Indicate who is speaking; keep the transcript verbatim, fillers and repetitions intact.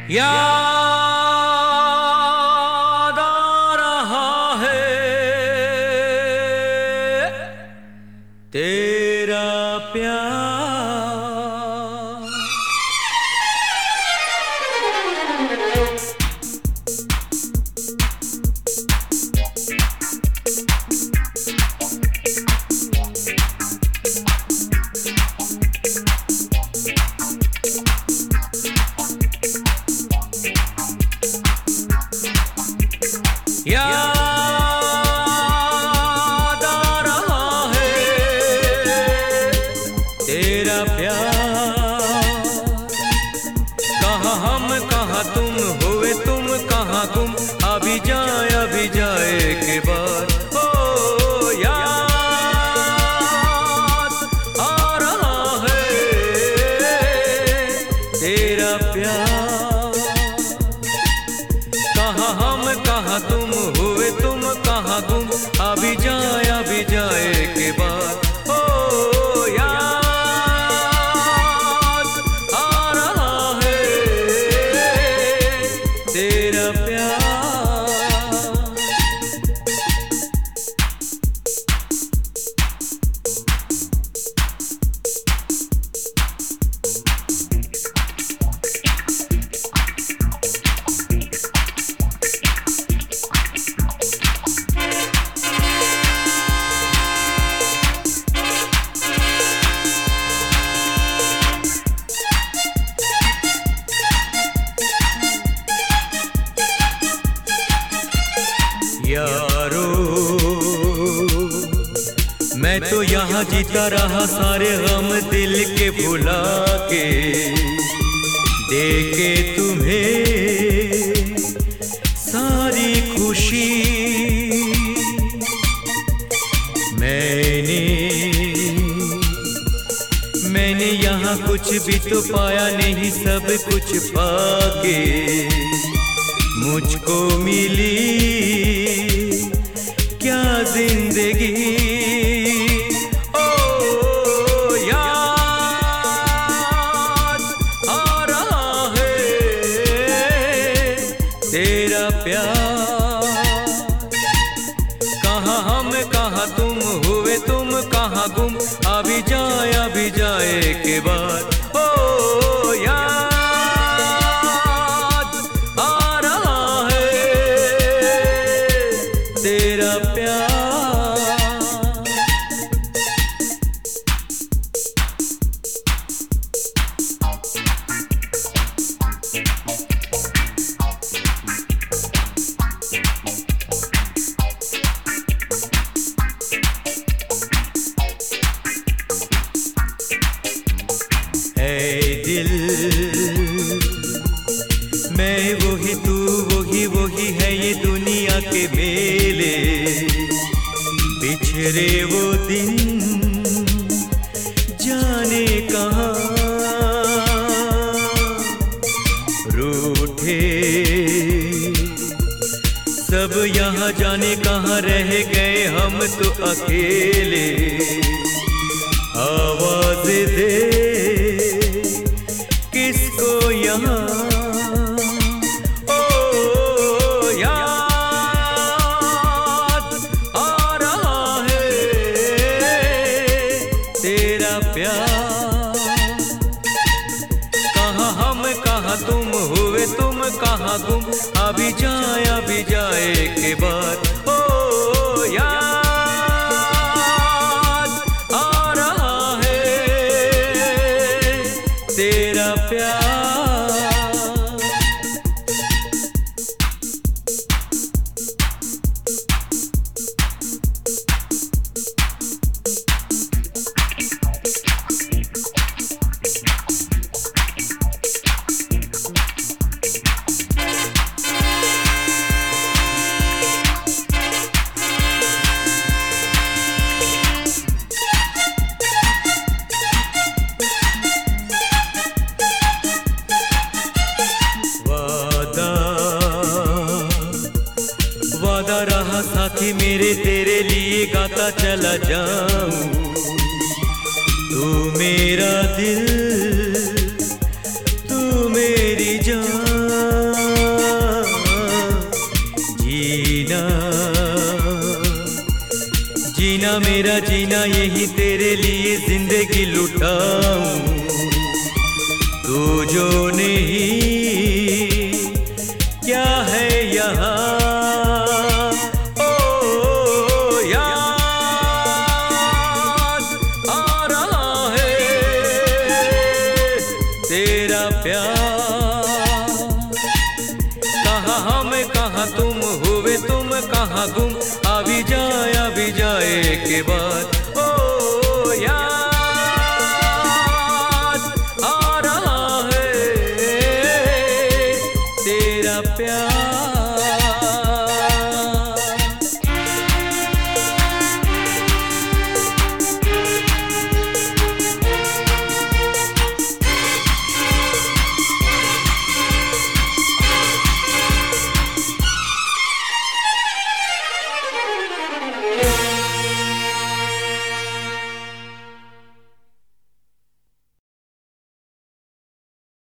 Speaker 1: याद आ रहा है तेरा प्यार। याद आ रहा है तेरा प्यार। कहाँ हम कहाँ तुम, हुए तुम कहाँ गुम, अभी जाए अभी जाए के बाद। ओ याद आ रहा है तेरा प्यार। कहाँ हम कहाँ तुम, हुए तुम कहाँ गुम, अभी जाए अभी जाए के बाद। ओ याद आ रहा है तेरा प्यार। यारो मैं तो यहाँ जीता रहा सारे गम दिल के भुला के, देके तुम्हें सारी खुशी। मैंने मैंने यहाँ कुछ भी तो पाया नहीं, सब कुछ पाके मुझको मिली क्या जिंदगी। ओ याद आ रहा है तेरा प्यार। कहाँ हम कहाँ तुम, हुए तुम कहाँ गुम, अभी जाए अभी जाए के बाद। ओ याद आ रहा है तेरा प्यार। है दिल मैं वही तू वही वही है ये दुनिया के मेले। बिछड़े वो दिन जाने कहाँ, रूठे सब यहाँ जाने कहाँ, रह गए हम तो अकेले। आवाज दे किसको यहाँ। ओ याद आ रहा है तेरा प्यार। कहाँ हम कहाँ तुम, हुए तुम कहाँ गुम, अभी जाए अभी जाए के बाद। ओ याद आ रहा है तेरा प्यार। साथी मेरे तेरे लिए गाता चला जाऊं, तू मेरा दिल, तू मेरी जान। जीना मेरा जीना यही तेरे लिए जिंदगी लुटाऊं, तू जो नहीं क्या है यहाँ। ओ याद आ रहा है तेरा प्यार, कहाँ हम कहाँ तुम हुए तुम कहाँ गुम, अभी जाए अभी जाए के बाद।